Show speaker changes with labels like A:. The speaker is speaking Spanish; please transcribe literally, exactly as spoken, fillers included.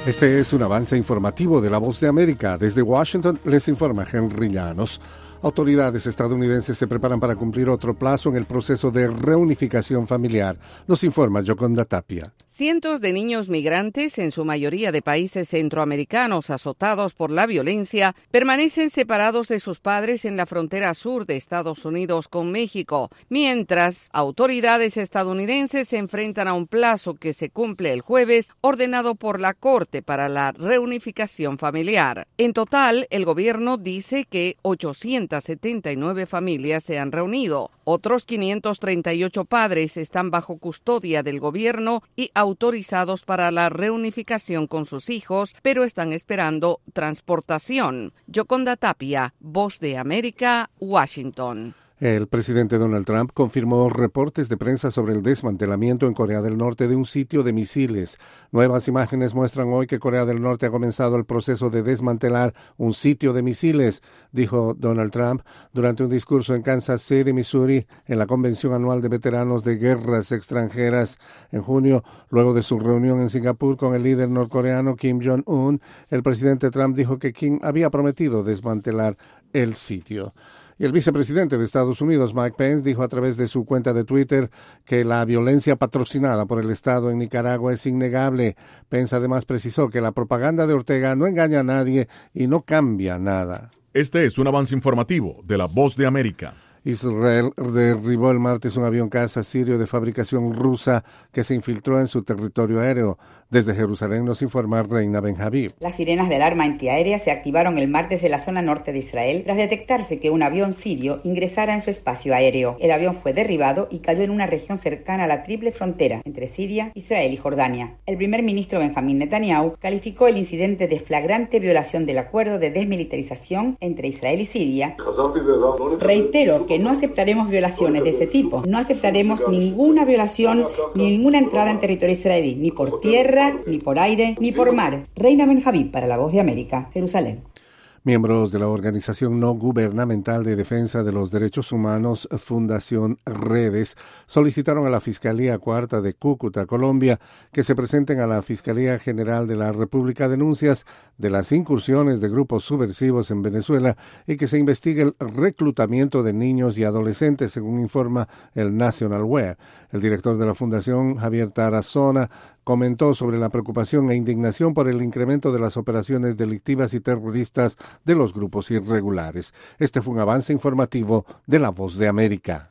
A: Este es un avance informativo de La Voz de América. Desde Washington les informa Henry Llanos. Autoridades estadounidenses se preparan para cumplir otro plazo en el proceso de reunificación familiar. Nos informa Yoconda Tapia.
B: Cientos de niños migrantes, en su mayoría de países centroamericanos azotados por la violencia, permanecen separados de sus padres en la frontera sur de Estados Unidos con México, mientras autoridades estadounidenses se enfrentan a un plazo que se cumple el jueves, ordenado por la Corte para la reunificación familiar. En total, el gobierno dice que ochocientas setenta y nueve familias se han reunido. Otros quinientos treinta y ocho padres están bajo custodia del gobierno y autorizados para la reunificación con sus hijos, pero están esperando transportación. Yoconda Tapia, Voz de América, Washington.
A: El presidente Donald Trump confirmó reportes de prensa sobre el desmantelamiento en Corea del Norte de un sitio de misiles. Nuevas imágenes muestran hoy que Corea del Norte ha comenzado el proceso de desmantelar un sitio de misiles, dijo Donald Trump durante un discurso en Kansas City, Missouri, en la Convención Anual de Veteranos de Guerras Extranjeras. En junio, luego de su reunión en Singapur con el líder norcoreano Kim Jong-un, el presidente Trump dijo que Kim había prometido desmantelar el sitio. Y el vicepresidente de Estados Unidos, Mike Pence, dijo a través de su cuenta de Twitter que la violencia patrocinada por el Estado en Nicaragua es innegable. Pence además precisó que la propaganda de Ortega no engaña a nadie y no cambia nada.
C: Este es un avance informativo de La Voz de América.
A: Israel derribó el martes un avión caza sirio de fabricación rusa que se infiltró en su territorio aéreo. Desde Jerusalén nos informa Reina Ben-Habib.
D: Las sirenas de alarma antiaérea se activaron el martes en la zona norte de Israel tras detectarse que un avión sirio ingresara en su espacio aéreo. El avión fue derribado y cayó en una región cercana a la triple frontera entre Siria, Israel y Jordania. El primer ministro Benjamín Netanyahu calificó el incidente de flagrante violación del acuerdo de desmilitarización entre Israel y Siria. Reitero que no aceptaremos violaciones de ese tipo. No aceptaremos ninguna violación ni ninguna entrada en territorio israelí, ni por tierra, ni por aire, ni por mar. Reina Ben-Habib para La Voz de América, Jerusalén.
A: Miembros de la Organización No Gubernamental de Defensa de los Derechos Humanos, Fundación Redes, solicitaron a la Fiscalía Cuarta de Cúcuta, Colombia, que se presenten a la Fiscalía General de la República denuncias de las incursiones de grupos subversivos en Venezuela y que se investigue el reclutamiento de niños y adolescentes, según informa el National Web. El director de la Fundación, Javier Tarazona, comentó sobre la preocupación e indignación por el incremento de las operaciones delictivas y terroristas de los grupos irregulares. Este fue un avance informativo de La Voz de América.